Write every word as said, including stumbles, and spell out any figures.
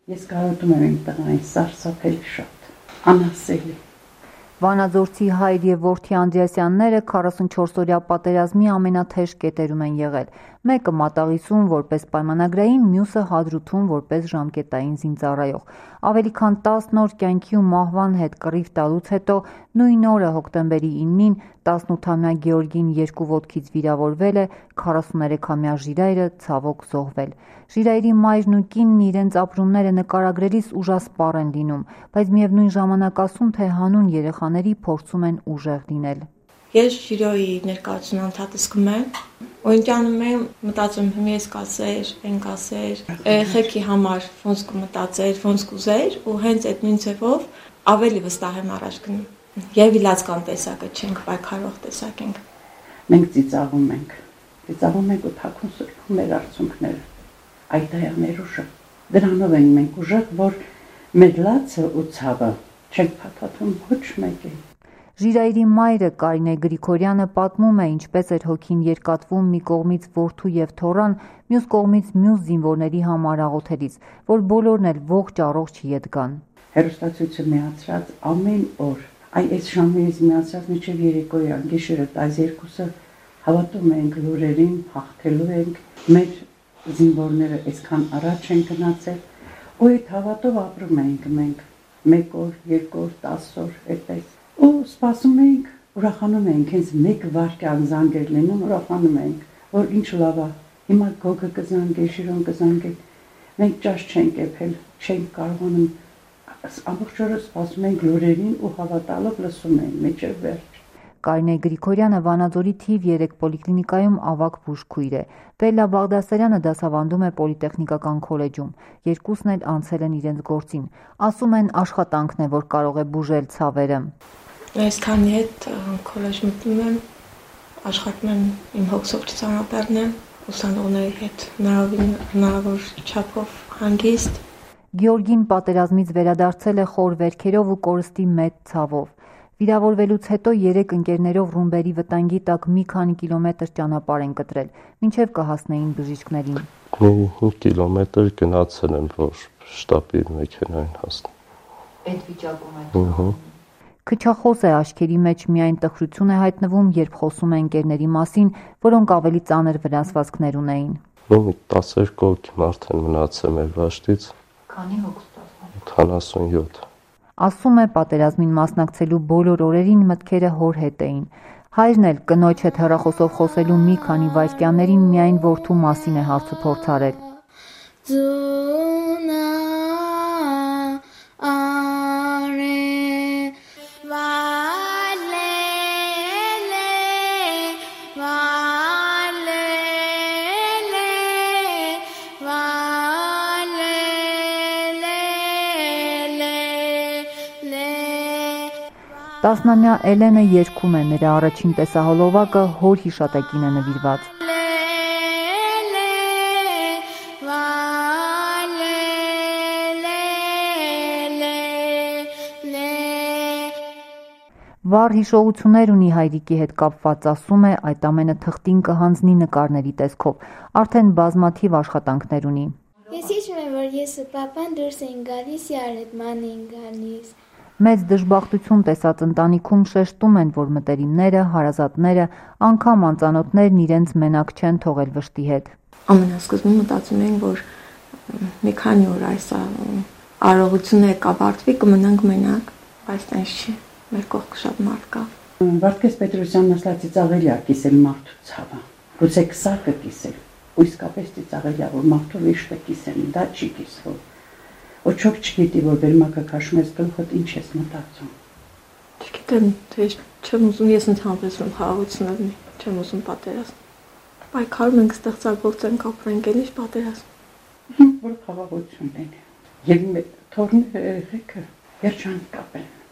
Ես կարոտում եմ իմ տղային, սարսափելի շատ, անասելի։ Վանաձորցի հայր և որդի Անդրեասյանները քառասունչորսօրյա պատերազմի ամենաթեժ կետերում են եղել։ Մեկը մատաղիսում որպես պայմանագրային, մյուսը Հադրութում որպես ժամկետային զինծառայող։ Ավելի քան տասն օր կյանքի ու մահվան հետ կռիվ տալուց հետո նույն օրը հոկտեմբերի իննին տասնութամյա Գեորգին երկու ոտքից վիրավորվել է, քառասուներեքամյա Ժիրայրը ցավոք զոհվել։ Ժիրայրի մայրն ու կինն իրենց ապրումները նկարագրելիս ուժասպառ են լինում, բայց միևնույն ժամանակ ասում, թե հանուն երեխաների փորձում են ուժեղ լինել։ Ես Ժիրոյի ներկայացուն անդադը զգում եմ, ու ինքանում եմ մտածում եմ ես կասեր, են կասեր, երեխեքի համար ոնց կմտածեր, ոնց կուզեր, ու հենց այդ նույն ձևով ավելի վստահ եմ առաջ գնում։ Եվ իլացկան տեսակը չենք, պայքարող տեսակ ենք։ Մենք ծիծաղում ենք, ծիծաղում ենք ու թաքուն սրբում մեր արցունքները, այդ է մեր ուժը։ Դրանով ենք մենք ուժեղ, որ մեր լացը ու ցավը չենք փաթաթում ոչ մեկին։ Ժիրայրի մայրը Կարինե Գրիգորյանը պատմում է, ինչպես էր հոգին երկատվում մի կողմից որդու և թոռան, մյուս կողմից մյուս զինվորների համար աղոթելիս, որ բոլորն էլ ողջ առողջ ետ գան։ Հեռուստացույցը միացրած ամեն օր, այ այս ժամերից միացած մինչև երեկոյան, գիշերը այս երկուսը հավատում ենք լուրերին, հաղթելու ենք, մեր զինվորները այսքան առաջ են գնացել, ու այդ հավատով ապրում ենք մենք, մեկ օր, երկու օր, տասը օր, այդպես։ Ու սպասում ենք, ուրախանում ենք, հենց մեկ վայրկյան զանգեր լինում, ուրախանում ենք, որ ինչ լավ է, հիմա գոգը կզանգե, Ժիրոն կզանգե, մենք ճաշ չենք եփել, չենք կարողանում, ամբողջ օրը սպասում ենք լուրերին ու հավատալով լսում ենք մինչև վերջ։ Կարինե Գրիգորյանը Վանաձորի թիվ երեք պոլիկլինիկայում ավագ բուժքույր է։ Բելլա Բաղդասարյանը դասավանդում է Պոլիտեխնիկական քոլեջում։ Երկուսն էլ անցել են իրենց գործին։ Ասում են աշխատանքն է, որ կարող է բուժել ցավերը։ Այսքանի հետ քոլեջ մտնում եմ, աշխատում եմ իմ հոգսով չծանոթանալ, ուսանողների հետ հնարավոր չափով հանգիստ։ Գեորգին պատերազմից վերադարձել է խոր վերքերով ու կորստի մեծ ցավով։ Վիրավորվելուց հետո երեք ընկերներով ռումբերի վտանգի տակ մի քանի կիլոմետր ճանապարհ են կտրել, մինչև կհասնեին բժիշկներին։ հինգ կիլոմետր գնացել եմ, որ շտաբի մեքենային հասնեմ։ Այդ վիճակում է։ Քչախոս է, աչքերի մեջ միայն տխրություն է հայտնվում, երբ խոսում է ընկերների մասին, որոնք ավելի ծանր վնասվածքներ ունեին։ Ու տասներկու հոգի մարդ են մնացել մեր վաշտից։ Քանի հոգ ստացվում։ քառասունյոթ։ Ասում է, պատերազմին մասնակցելու բոլոր օրերին մտքերը հոր հետ էին։ Հայրն էլ կնոջ հետ հեռախոսով խոսելու մի քանի վայրկյաններին միայն որդու մասին է հարցը փորձարել։ Տասնամյա Էլենը երգում է, նրա առաջին տեսահոլովակը հոր հիշատակին է նվիրված։ Վառ հիշողություններ ունի հայրիկի հետ կապված, ասում է, այդ ամենը թղթին կհանձնի նկարների տեսքով, արդեն բազմաթիվ աշխատանքներ ունի։ Ես հիշում եմ, որ ես ու պապան դուրս էին գալիս, յարդման էին գալիս։ Մեծ դժբախտություն տեսած ընտանիքում շեշտում են, որ մտերիմները, հարազատները, անգամ անծանոթներն իրենց մենակ չեն թողել վշտի հետ։ Ամենասկզբում մտածում ենք, որ մի քանի օր այս արարողությունը կավարտվի, կմնանք մենակ, բայց այնպես չի, մեր կողքը շատ մարդ կա։ Վարդգես Պետրոսյանն ասաց ծիծաղելի է կիսել մարդու ցավը, գուցե քսակը կիսել, ու իսկապես ծիծաղելի է, որ մարդու վիշտը կիսեն, դա չի կիսվում։ Ոչոք չգիտի, որ բերմակը քաշում ես գլուխդ, ինչ ես մտածում։ Չգիտեմ, թե չեմ ուզում ես ընդհանրապես խաղաղություն լինի, չեմ ուզում պատերազմ։ Պայքարում ենք, ստեղծագործենք, ապրենք, էլ ինչ պատերազմ։ Որ խաղաղություն լինի։ Եվ թողնի երեխեքը երջանիկ կապեն։